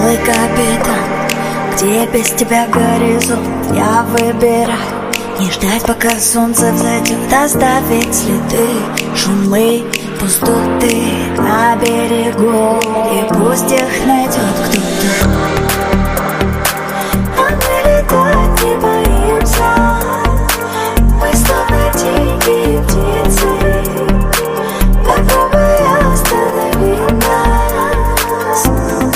мой капитан, где без тебя горизонт. Я выбираю не ждать, пока солнце взойдет, оставить следы, шумы, пустоты на берегу. И пусть их найдет кто-то. А мы летать не боимся, мы словно дикие птицы. Попробуй останови нас.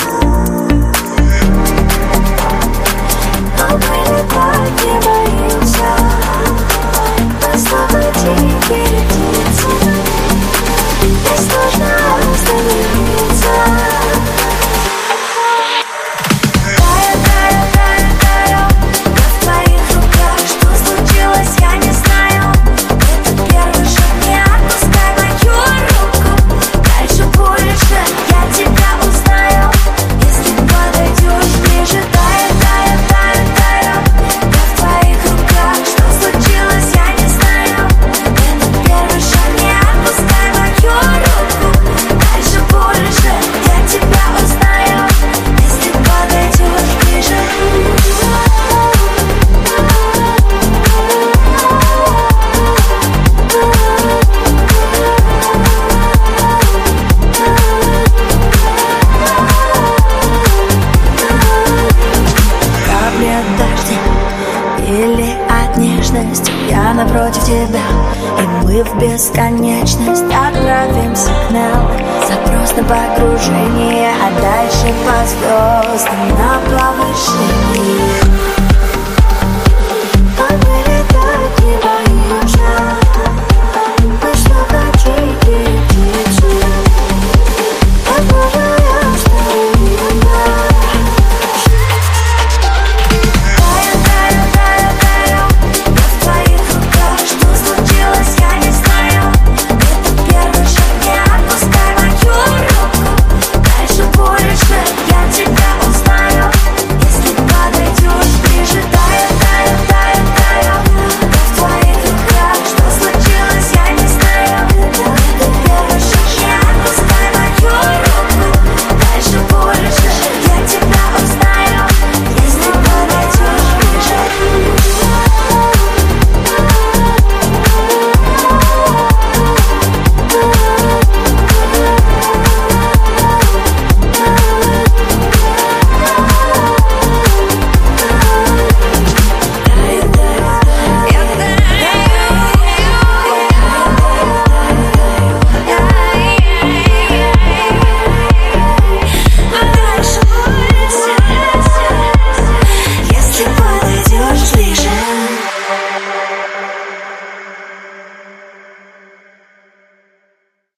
А мы летать не боимся, мы словно дикие птицы. Здесь сложно остановиться. Или от нежности я напротив тебя, и мы в бесконечность отправим сигнал. Запрос на погружение, а дальше по звездам на повышении.